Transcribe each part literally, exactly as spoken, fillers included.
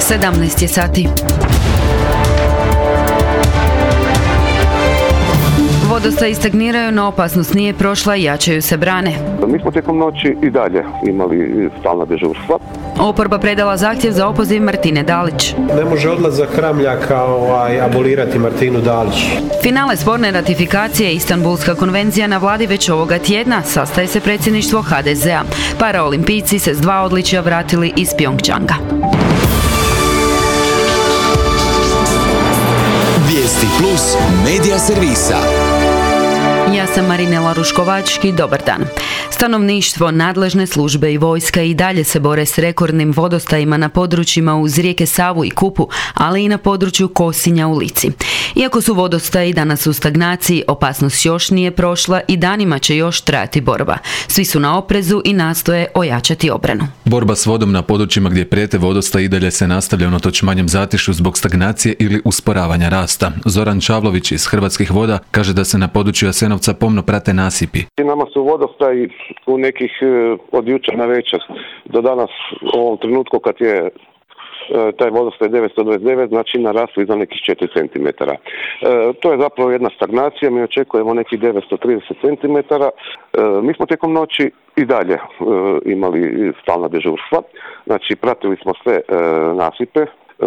sedamnaest je sati. Vodostaji stagniraju, no opasnost nije prošla i jačaju se brane. Mi smo tijekom noći i dalje imali stalna dežurstva. Oporba predala zahtjev za opoziv Martine Dalić. Ne može odlazak Ramljaka ovaj, abolirati Martinu Dalić. Finale sporne ratifikacije Istanbulska konvencija na vladi već ovoga tjedna. Sastaje se predsjedništvo ha de zea. Paraolimpijci se s dva odličja vratili iz Pjongčanga. Vijesti plus medija servisa. Ja sam Marinela Ruškovački, dobar dan. Stanovništvo, nadležne službe i vojska i dalje se bore s rekordnim vodostajima na područjima uz rijeke Savu i Kupu, ali i na području Kosinja u Lici. Iako su vodostaji danas u stagnaciji, opasnost još nije prošla i danima će još trajati borba. Svi su na oprezu i nastoje ojačati obranu. Borba s vodom na područjima gdje prijete vodostaj i dalje se nastavlja unatoč manjem zatišu zbog stagnacije ili usporavanja rasta. Zoran Čavlović iz Hrvatskih voda kaže da se na području Jasenovca pomno prate nasipi. Nama su vodostaji u nekih od jučer na večer do danas u ovom trenutku kad je taj vodostaj devetsto dvadeset devet, znači narasli za nekih četiri centimetra. E, to je zapravo jedna stagnacija, mi očekujemo nekih devetsto trideset centimetara. E, mi smo tijekom noći i dalje e, imali stalna dežurstva, znači pratili smo sve e, nasipe,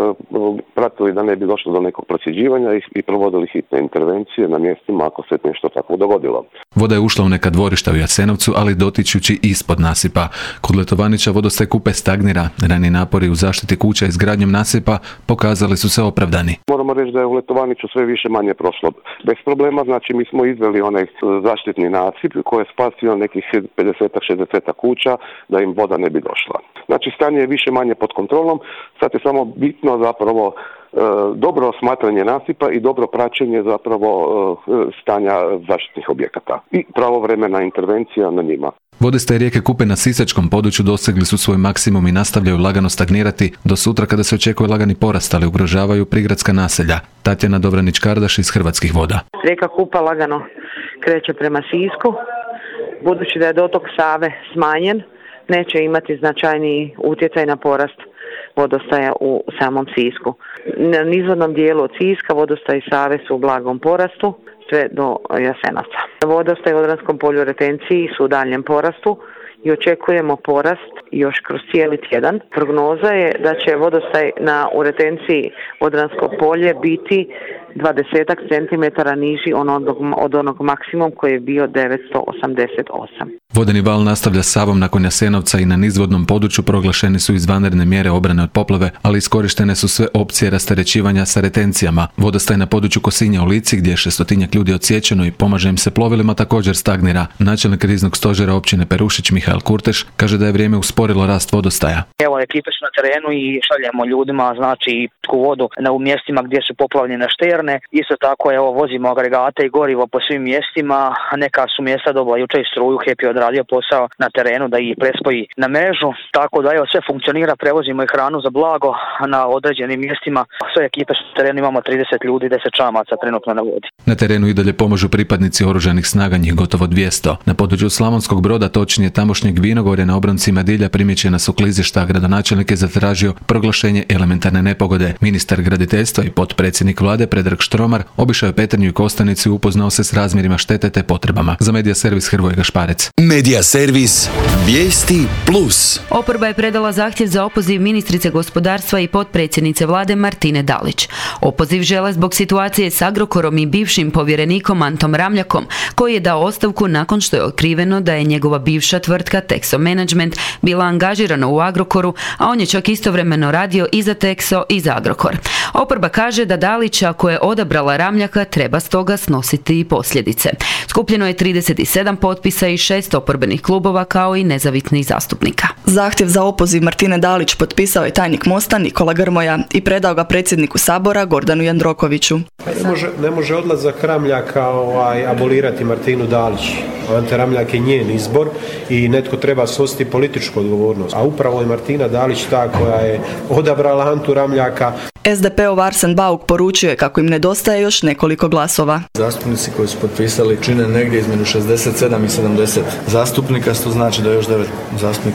pratili da ne bi došlo do nekog procjeđivanja i provodili hitne intervencije na mjestima ako se nešto tako dogodilo. Voda je ušla u neka dvorišta u Jasenovcu, ali dotičući ispod nasipa. Kod Letovanića vodostaj Kupe stagnira. Rani napori u zaštiti kuća i izgradnjom nasipa pokazali su se opravdani. Moramo reći da je u Letovaniću sve više manje prošlo bez problema, znači mi smo izveli onaj zaštitni nasip koji je spasio nekih pedeset do šezdeset kuća da im voda ne bi došla. Znači stanje je više manje pod kontrolom, sad je samo bitno zapravo e, dobro osmatranje nasipa i dobro praćenje zapravo e, stanja zaštitnih objekata i pravovremena intervencija na njima. Vodostaji rijeke Kupe na sisačkom području dosegli su svoj maksimum i nastavljaju lagano stagnirati do sutra kada se očekuje lagani porast, ali ugrožavaju prigradska naselja. Tatjana Dobranić-Kardaš iz Hrvatskih voda. Rijeka Kupa lagano kreće prema Sisku. Budući da je dotok Save smanjen, neće imati značajniji utjecaj na porast vodostaja u samom Sisku. Na nizvodnom dijelu od Siska vodostaji Save su u blagom porastu sve do Jasenovca. Vodostaj u Odranskom polju retenciji su u daljem porastu i očekujemo porast još kroz cijeli tjedan. Prognoza je da će vodostaj na u retenciji Odransko polje biti dvadesetak centimetara niži od onog maksimum koji je bio devetsto osamdeset osam. Vodeni val nastavlja Savom nakon Jasenovca i na nizvodnom području proglašene su izvanredne mjere obrane od poplave, ali iskorištene su sve opcije rasterećivanja sa retencijama. Vodostaj na području Kosinja u Lici, gdje je šestotinjak ljudi odsječeno i pomaže im se plovilima, također stagnira. Načelnik kriznog stožera općine Perušić Mihael Kurteš kaže da je vrijeme usporilo rast vodostaja. Evo, ekipe su na terenu i šaljemo ljudima, znači, pitku vodu na u mjestima gdje su poplavljene šterne. Isto tako, evo, vozimo agregate i gorivo po svim mjestima. Neka su mjesta dobila jučer i struju, H E P je odradio posao na terenu da ih prespoji na mrežu. Tako da, evo, sve funkcionira, prevozimo i hranu za blago na određenim mjestima. Sve ekipe su na terenu, imamo trideset ljudi, deset čamaca trenutno na vodi. Na terenu i dalje pomažu pripadnici oružanih snaga, njih gotovo dvjesto. Na području Slavonskog Broda, točnije tamošnjeg Vinogorja na obroncima Dilja, primjećena su klizišta, a gradonačelnik je zatražio proglašenje elementarne nepogode. Ministar graditeljstva i potpredsjednik vlade Predrag Štromar obišao je Petrinju i Kostanicu i upoznao se s razmjerima štete te potrebama. Za Medija servis Hrvoje Gašparec. Medija servis Vijesti plus. Oporba je predala zahtjev za opoziv ministrice gospodarstva i potpredsjednice vlade Martine Dalić. Opoziv žele zbog situacije s Agrokorom i bivšim povjerenikom Antom Ramljakom, koji je dao ostavku nakon što je otkriveno da je njegova bivša tvrtka Texo Management bila angažirana u Agrokoru, a on je čak istovremeno radio i za Texo i za Agrokor. Oporba kaže da Dalić, ako je odabrala Ramljaka, treba stoga snositi i posljedice. Skupljeno je trideset sedam potpisa i šest oporbenih klubova kao i nezavisnih zastupnika. Zahtjev za opoziv Martine Dalić potpisao je tajnik Mosta Nikola Grmoja i predao ga predsjedniku Sabora Gordanu Jandrokoviću. Ne može, ne može odlazak Ramljaka ovaj, abolirati Martinu Dalić. Ante Ramljak je njen izbor i netko treba snositi političku odgovornost. A upravo je Martina Dalić ta koja je odabrala Antu Ramljaka. S D P-ov Arsen Bauk poručuje kako im nedostaje još nekoliko glasova. Zastupnici koji su potpisali čine negdje između šezdeset sedam i sedamdeset zastupnika, što znači da još devet zastupnika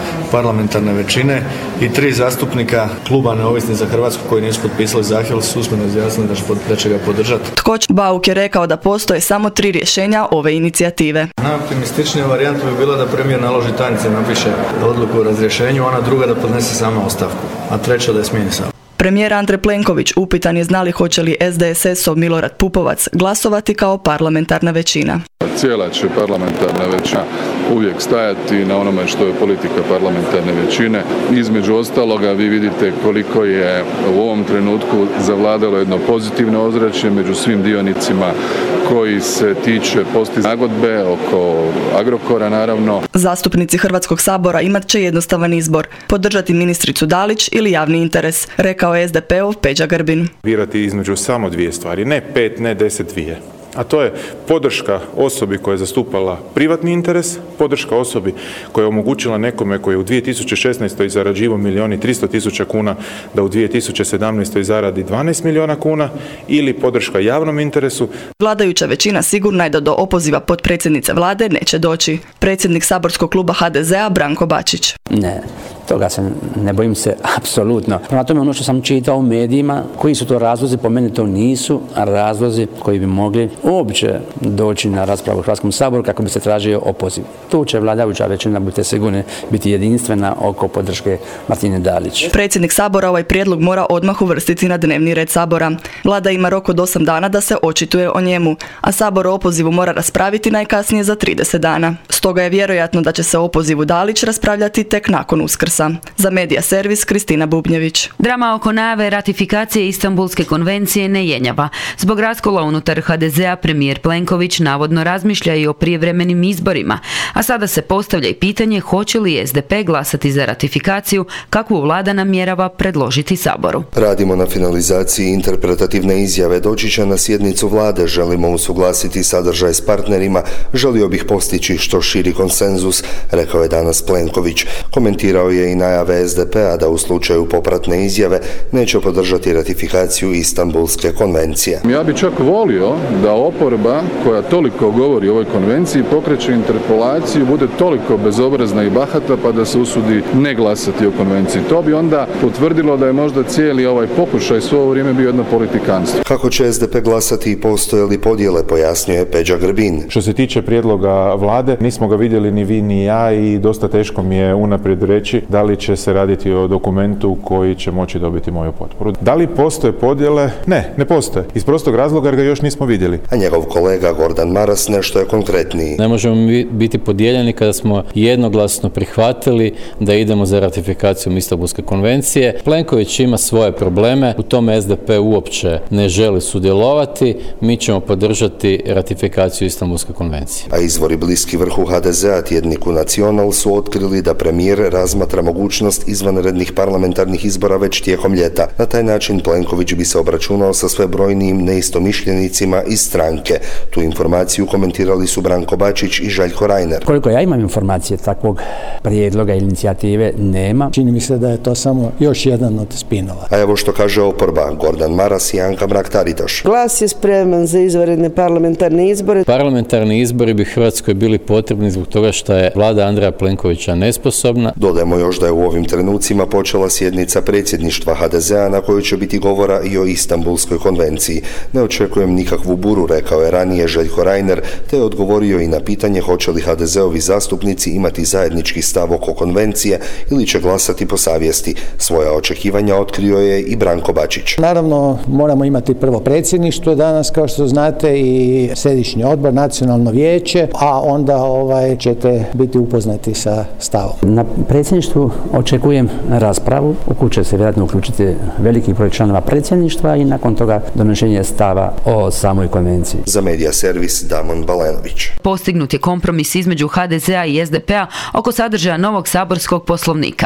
parlamentarne većine i tri zastupnika kluba Neovisni za Hrvatsku koji nisu potpisali zahtjev su usmeno izjasnili da će, da će ga podržati. Tkoč Bauk je rekao da postoje samo tri rješenja ove inicijative. Najoptimističnija varijanta bi bila da premijer naloži tajnici napiše odluku o razrješenju, ona druga da podnese sama ostavku, a treća da je smijeni sam. Premijer Andrej Plenković upitan je znali hoće li S D S S-ov Milorad Pupovac glasovati kao parlamentarna većina. Cijela će parlamentarna većina uvijek stajati na onome što je politika parlamentarne većine. Između ostaloga vi vidite koliko je u ovom trenutku zavladalo jedno pozitivno ozračje među svim dionicima koji se tiče postizanja nagodbe oko Agrokora naravno. Zastupnici Hrvatskog sabora imat će jednostavan izbor, podržati ministricu Dalić ili javni interes, rekao je S D P-ov Peđa Grbin. Birati između samo dvije stvari, ne pet, ne deset, dvije. A to je podrška osobi koja je zastupala privatni interes, podrška osobi koja je omogućila nekome koji je u dvije tisuće šesnaestoj zarađivao milijun i tristo tisuća kuna da u dvije tisuće sedamnaestoj zaradi dvanaest milijuna kuna ili podrška javnom interesu. Vladajuća većina sigurna je da do opoziva potpredsjednice vlade neće doći. Predsjednik saborskog kluba H D Z-a Branko Bačić. Ne, toga se ne bojim se apsolutno. Prema tome ono što sam čitao u medijima, koji su to razlozi, po meni to nisu razlozi koji bi mogli uopće doći na raspravu u Hrvatskom saboru kako bi se tražio opoziv. Tu će vladajuća većina, budite sigurni, biti jedinstvena oko podrške Martine Dalić. Predsjednik sabora ovaj prijedlog mora odmah uvrstiti na dnevni red sabora. Vlada ima rok od osam dana da se očituje o njemu, a sabor o opozivu mora raspraviti najkasnije za trideset dana. Stoga je vjerojatno da će se o opozivu Dalić raspravljati tek nakon Uskrsa. Za Medija servis Kristina Bubnjević. Drama oko najave ratifikacije Istanbulske konvencije ne jenjava. Zbog raskola unutar H D Z-a premijer Plenković navodno razmišlja i o prijevremenim izborima, a sada se postavlja i pitanje hoće li S D P glasati za ratifikaciju kakvu vlada namjerava predložiti saboru. Radimo na finalizaciji interpretativne izjave, doći će na sjednicu vlade, želimo usuglasiti sadržaj s partnerima, želio bih postići što širi konsenzus, rekao je danas Plenković. Komentirao je i najave S D P-a da u slučaju popratne izjave neće podržati ratifikaciju Istanbulske konvencije. Ja bi čak volio da oporba koja toliko govori o ovoj konvenciji pokreće interpelaciju, bude toliko bezobrazna i bahata pa da se usudi ne glasati o konvenciji. To bi onda potvrdilo da je možda cijeli ovaj pokušaj svo ovo vrijeme bio jedno politikanstvo. Kako će S D P glasati i postoje li podjele, pojasnio je Peđa Grbin. Što se tiče prijedloga vlade, nismo ga vidjeli ni vi ni ja i dosta teško mi je unaprijed reći da li će se raditi o dokumentu koji će moći dobiti moju potporu. Da li postoje podjele? Ne, ne postoje. Iz prostog razloga jer ga još nismo vidjeli. A njegov kolega Gordan Maras nešto je konkretniji. Ne možemo biti podijeljeni kada smo jednoglasno prihvatili da idemo za ratifikaciju Istanbulske konvencije. Plenković ima svoje probleme, u tome S D P uopće ne želi sudjelovati, mi ćemo podržati ratifikaciju Istanbulske konvencije. A izvori bliski vrhu H D Z-a tjedniku Nacional su otkrili da premijer razmatra mogućnost izvanrednih parlamentarnih izbora već tijekom ljeta. Na taj način Plenković bi se obračunao sa sve brojnijim neistomišljenicima iz stranke. Tu informaciju komentirali su Branko Bačić i Željko Reiner. Koliko ja imam informacije takvog prijedloga ili inicijative nema. Čini mi se da je to samo još jedan od spinova. A evo što kaže oporba, Gordan Maras i Anka Mrak-Taritaš. Glas je spreman za izvanredne parlamentarne izbore. Parlamentarni izbori bi Hrvatskoj bili potrebni zbog toga što je vlada Andreja Plenkovića nesposobna. Dodajmo još da je u ovim trenucima počela sjednica predsjedništva H D Z-a na kojoj će biti govora i o Istanbulskoj konvenciji. Ne očekujem nikakvu buru, rekao je ranije Željko Reiner, te je odgovorio i na pitanje hoće li H D Z-ovi zastupnici imati zajednički stav oko konvencije ili će glasati po savjesti. Svoja očekivanja otkrio je i Branko Bačić. Naravno, moramo imati prvo predsjedništvo danas, kao što znate, i središnji odbor, nacionalno vijeće, a onda ovaj, ćete biti upoznati sa stavom. Na predsjedništvu očekujem raspravu, u koju će se vjerojatno uključiti veliki broj članova predsjedništva i nakon toga donošenje stava o samoj konvenciji. Za Medija servis Damon Balenović. Postignut je kompromis između H D Z-a i S D P-a oko sadržaja novog saborskog poslovnika.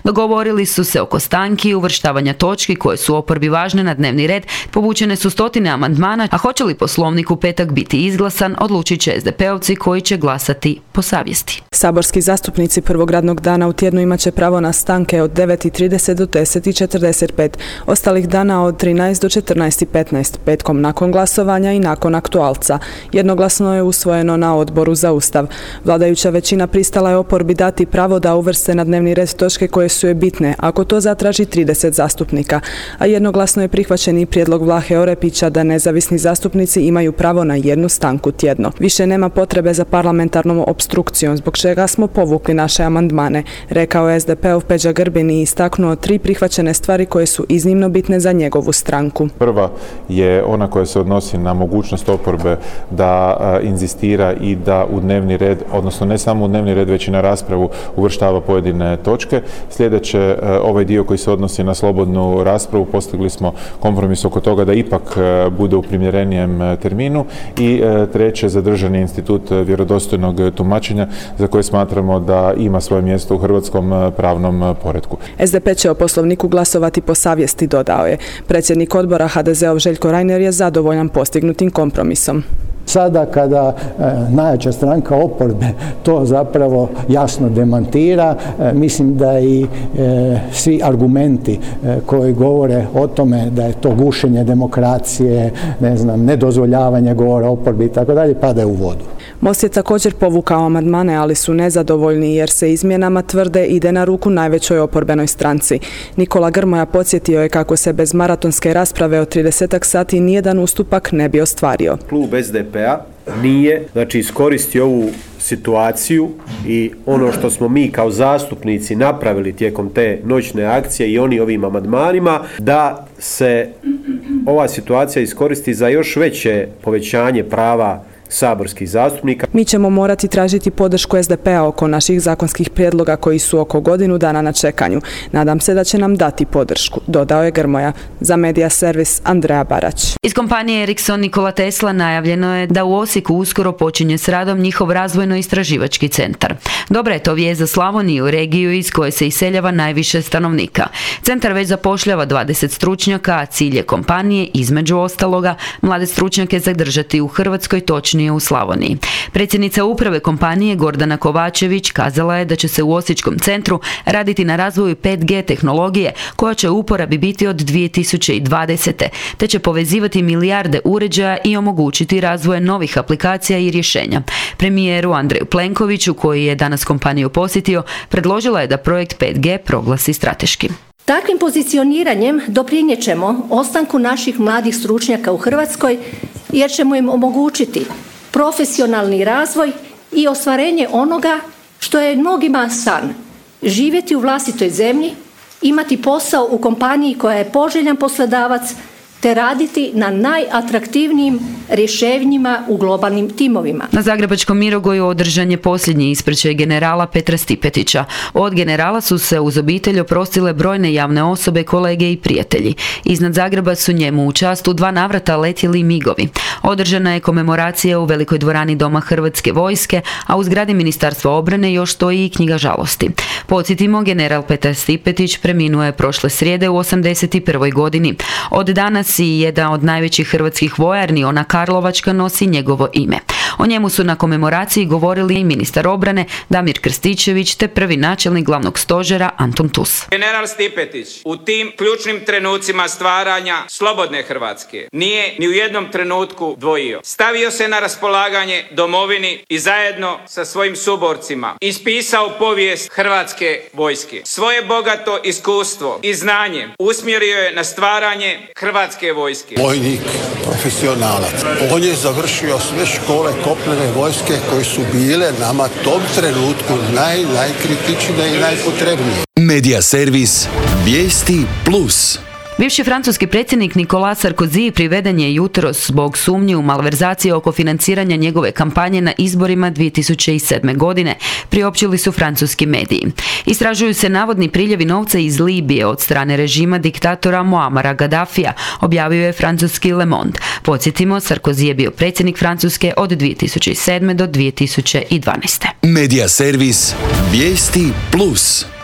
Dogovorili su se oko stanki i uvrštavanja točki koje su oporbi važne na dnevni red, povučene su stotine amandmana, a hoće li poslovnik u petak biti izglasan, odlučit će es de pe-ovci koji će glasati po savjesti. Saborski zastupnici prvog radnog dana u tjednu imat će pravo na stanke od devet i trideset do deset i četrdeset pet, ostalih dana od trinaest do četrnaest i petnaest, petkom nakon glasovanja i nakon aktualca. Jednoglasno je usvojeno na Odboru za Ustav. Vladajuća većina pristala je oporbi dati pravo da uvrste na dnevni red točke koje su je bitne, ako to zatraži trideset zastupnika, a jednoglasno je prihvaćen i prijedlog Vlahe Orepića da nezavisni zastupnici imaju pravo na jednu stanku tjedno. Više nema potrebe za parlamentarnom opstrukcijom, zbog čega smo povukli naše amandmane, rekao je es de pe-ov Peđa Grbin i istaknuo tri prihvaćene stvari koje su iznimno bitne za njegovu stranku. Prva je ona koja se odnosi na mogućnost oporbe da a, inzistira i da u dnevni red, odnosno ne samo u dnevni red, već i na raspravu uvrštava pojedine točke. Sljedeće, a, ovaj dio koji se odnosi na slobodnu raspravu, postigli smo kompromis oko toga da ipak a, bude u primjerenijem a, terminu i a, treće, zadržan je institut vjerodostojnog tumačenja za koje smatramo da ima svoje mjesto u hrvatskom a, pravnom poretku. es de pe će o poslovniku glasovati po savjesti, dodao je. Predsjednik odbora ha de ze-ov Željko Reiner je zadovoljan postignutim kompromisom. Sada kada e, najjača stranka oporbe to zapravo jasno demantira, e, mislim da i e, svi argumenti e, koji govore o tome da je to gušenje demokracije, ne znam, nedozvoljavanje govora oporbi i tako dalje, padaju u vodu. Most je također povukao amandmane, ali su nezadovoljni jer se izmjenama tvrde ide na ruku najvećoj oporbenoj stranci. Nikola Grmoja podsjetio je kako se bez maratonske rasprave od tridesetak sati nijedan ustupak ne bi ostvario. Klub es de pe-a nije, znači, iskoristio ovu situaciju i ono što smo mi kao zastupnici napravili tijekom te noćne akcije i oni ovim amandmanima, da se ova situacija iskoristi za još veće povećanje prava saborskih zastupnika. Mi ćemo morati tražiti podršku es de pe-a oko naših zakonskih prijedloga koji su oko godinu dana na čekanju. Nadam se da će nam dati podršku, dodao je Grmoja. Za Medija servis Andreja Barać. Iz kompanije Ericsson Nikola Tesla najavljeno je da u Osijeku uskoro počinje s radom njihov razvojno-istraživački centar. Dobra je to vijest za Slavoniju, regiju iz koje se iseljava najviše stanovnika. Centar već zapošljava dvadeset stručnjaka, a cilj je kompanije, između ostaloga, mlade stručnjake zadržati u Hrvatskoj, točnije u Slavoniji. Predsjednica uprave kompanije Gordana Kovačević kazala je da će se u Osječkom centru raditi na razvoju pet ge tehnologije koja će u uporabi biti od dvije tisuće dvadesete. te će povezivati milijarde uređaja i omogućiti razvoj novih aplikacija i rješenja. Premijeru Andreju Plenkoviću, koji je danas kompaniju posjetio, predložila je da projekt pet ge proglasi strateškim. Takvim pozicioniranjem doprinijet ćemo ostanku naših mladih stručnjaka u Hrvatskoj jer ćemo im omogućiti profesionalni razvoj i ostvarenje onoga što je mnogima san. Živjeti u vlastitoj zemlji, imati posao u kompaniji koja je poželjan poslodavac te raditi na najatraktivnijim rješenjima u globalnim timovima. Na Zagrebačkom Mirogoju održan je posljednji ispraćaj generala Petra Stipetića. Od generala su se uz obitelj oprostile brojne javne osobe, kolege i prijatelji. Iznad Zagreba su njemu u čast u dva navrata letjeli migovi. Održana je komemoracija u velikoj dvorani Doma Hrvatske vojske, a u zgradi Ministarstva obrane još stoji i knjiga žalosti. Podsjetimo, general Petar Stipetić preminuo je prošle srijede u osamdeset prvoj godini. Od danas i jedan od najvećih hrvatskih vojarni, ona Karlovačka, nosi njegovo ime. O njemu su na komemoraciji govorili i ministar obrane Damir Krstičević te prvi načelnik glavnog stožera Anton Tus. General Stipetić u tim ključnim trenucima stvaranja slobodne Hrvatske nije ni u jednom trenutku dvojio. Stavio se na raspolaganje domovini i zajedno sa svojim suborcima ispisao povijest Hrvatske vojske. Svoje bogato iskustvo i znanje usmjerio je na stvaranje Hrvatske vojske. Vojnik, profesionalac. On je završio sve škole kopnene vojske koje su bile nama tom trenutku naj, najkritičnije i najpotrebnije. Medija servis Vijesti plus. Bivši francuski predsjednik Nicolas Sarkozy priveden je jutros zbog sumnje u malverzacije oko financiranja njegove kampanje na izborima dvije tisuće sedme. godine, priopćili su francuski mediji. Istražuju se navodni priljevi novca iz Libije od strane režima diktatora Muamara Gaddafija, objavio je francuski Le Monde. Podsjetimo, Sarkozy je bio predsjednik Francuske od dvije tisuće sedme. do dvije tisuće dvanaeste. Medija servis Vijesti plus.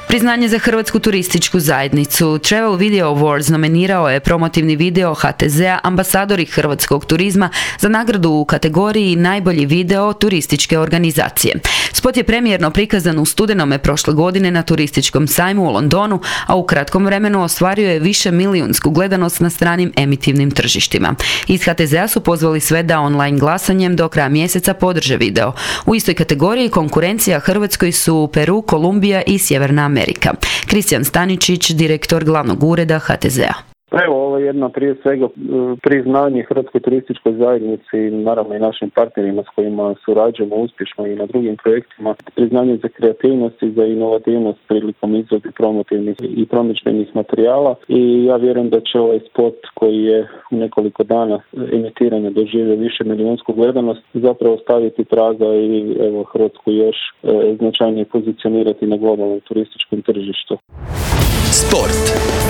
Priznanje za Hrvatsku turističku zajednicu. Travel Video Awards nominirao je promotivni video ha te zea Ambasadori hrvatskog turizma za nagradu u kategoriji Najbolji video turističke organizacije. Spot je premijerno prikazan u studenome prošle godine na turističkom sajmu u Londonu, a u kratkom vremenu ostvario je više milijunsku gledanost na stranim emitivnim tržištima. Iz ha te zea su pozvali sve da online glasanjem do kraja mjeseca podrže video. U istoj kategoriji konkurencija Hrvatskoj su Peru, Kolumbija i Sjeverna Amerika. Kristijan Staničić, direktor glavnog ureda ha te zea. Evo, ovo je jedno prije svega priznanje Hrvatskoj turističkoj zajednici i naravno i našim partnerima s kojima surađujemo uspješno i na drugim projektima. Priznanje za kreativnost i za inovativnost prilikom izrade promotivnih i promidžbenih materijala i ja vjerujem da će ovaj spot koji je u nekoliko dana emitiranja doživio više milijunsku gledanost zapravo staviti traga i evo Hrvatsku još e, značajnije pozicionirati na globalnom turističkom tržištu. Sport.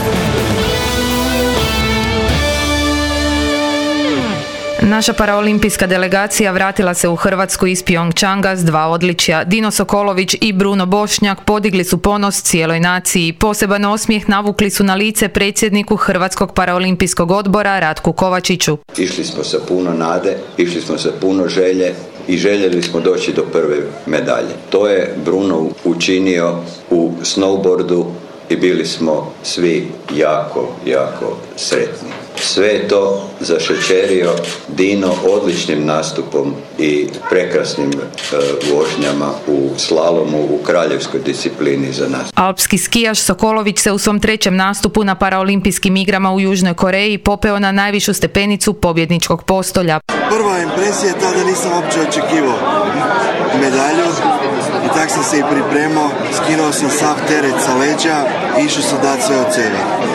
Naša paraolimpijska delegacija vratila se u Hrvatsku iz Pyeongchanga s dva odličja. Dino Sokolović i Bruno Bošnjak podigli su ponos cijeloj naciji. Poseban osmijeh navukli su na lice predsjedniku Hrvatskog paraolimpijskog odbora Ratku Kovačiću. Išli smo sa puno nade, išli smo sa puno želje i željeli smo doći do prve medalje. To je Bruno učinio u snowboardu i bili smo svi jako, jako sretni. Sve je to zašećerio Dino odličnim nastupom i prekrasnim uh, vožnjama u slalomu u kraljevskoj disciplini za nas. Alpski skijaš Sokolović se u svom trećem nastupu na paraolimpijskim igrama u Južnoj Koreji popeo na najvišu stepenicu pobjedničkog postolja. Prva impresija je ta da nisam uopće očekivao medalju i tak sam se i pripremao, skinuo sam sav teret sa leđa i išao sam dati sve od sebe.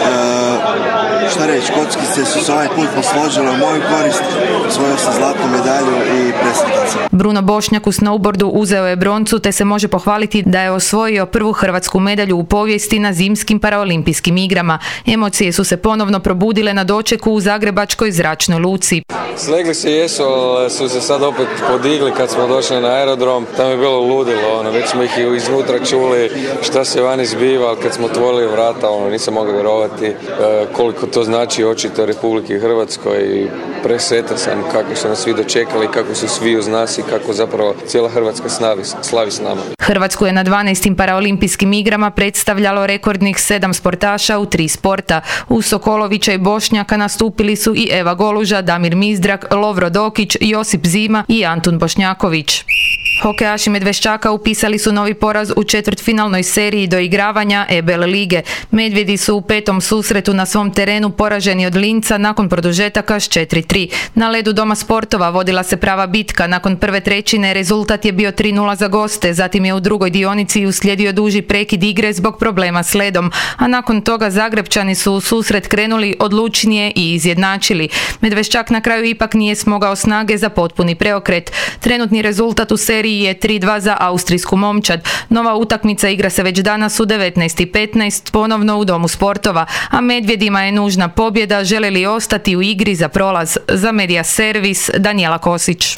E, šta reći, kockice su se ovaj put posložile u moju korist, osvojio sam zlatnu medalju i presretan sam. Bruno Bošnjak u snowboardu uzeo je broncu te se može pohvaliti da je osvojio prvu hrvatsku medalju u povijesti na zimskim paraolimpijskim igrama. Emocije su se ponovno probudile na dočeku u zagrebačkoj zračnoj luci. Slegli se jesu, ali su se sad opet podigli kad smo došli na aerodrom. Tamo je bilo ludilo, ono, već smo ih i iznutra čuli šta se vani zbiva, ali kad smo otvorili vrata, ono, nisam mogao vjerovati e, koliko to znači očito Republike Hrvatskoj i presretan sam kako su nas svi dočekali, kako su svi uz nas i kako zapravo cijela Hrvatska slavi, slavi s nama. Hrvatsku je na dvanaestim paraolimpijskim igrama predstavljalo rekordnih sedam sportaša u tri sporta. Uz Sokolovića i Bošnjaka nastupili su i Eva Goluža, Damir Mizdrak, Lovro Dokić, Josip Zima i Antun Bošnjaković. Hokejaši Medveščaka upisali su novi poraz u četvrtfinalnoj seriji doigravanja E B L lige. Medvjedi su u petom susretu na svom terenu poraženi od Linca nakon produžetaka s četiri tri. Na ledu Doma sportova vodila se prava bitka. Nakon prve trećine rezultat je bio tri nula za goste, zatim je u drugoj dionici uslijedio duži prekid igre zbog problema s ledom, a nakon toga Zagrebčani su u susret krenuli odlučnije i izjednačili. Medveščak na kraju ipak nije smogao snage za potpuni preokret. Trenutni rezultat u seriji je tri dva za austrijsku momčad. Nova utakmica igra se već danas u devetnaest i petnaest ponovno u Domu sportova, a Medvjedima je nužna pobjeda žele li ostati u igri za prolaz. Za Medija servis Danijela Kosić.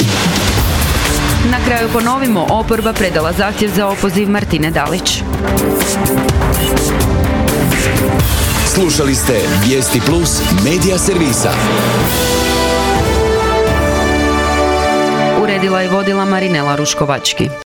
Na kraju ponovimo, oporba predala zahtjev za opoziv Martine Dalić. Slušali ste Vijesti Plus Medija servisa. Uredila i vodila Marinela Ruškovački.